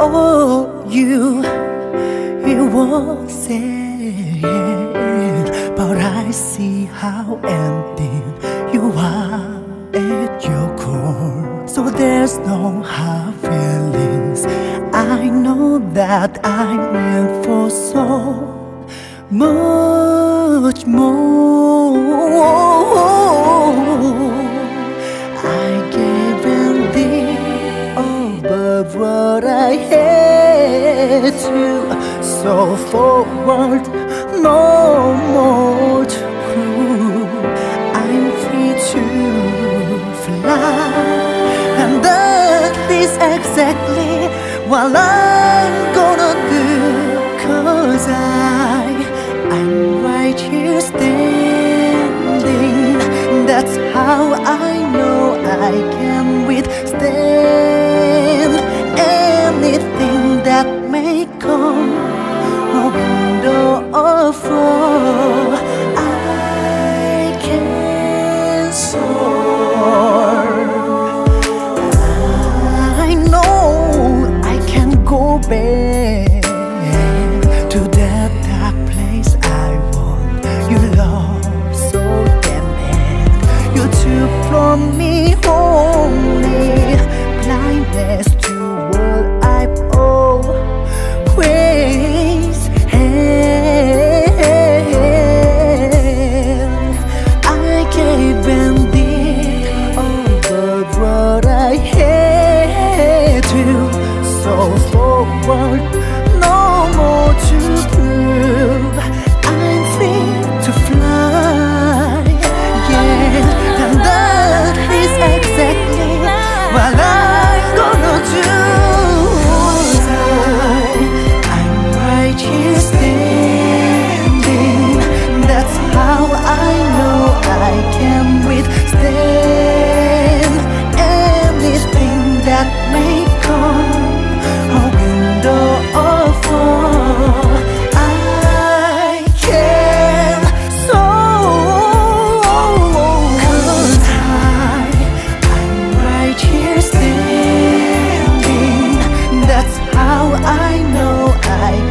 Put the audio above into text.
Oh, you won't say it, but I see how empty you are at your core. So there's no hard feelings. I know that I'm meant for so much more. I gave in the above what I had to. So forward, no more to prove. I'm free to fly, and that is exactly what I'm gonna do. 'Cause I'm right here standing. That's how I know I can withstand anything that may come, a window or fall. I can soar. I know I can go back to that dark place I want. You love so damn bad. You took from me only blindness to what I've always had. I gave and did over what I had to. So forward, no more to prove. I'm free to fly, yeah, and that is exactly what I'm gonna do. I'm right here standing. That's how I know I can withstand anything that may come, a window or fall. I can soar. 'Cause I'm right here standing. That's how I know I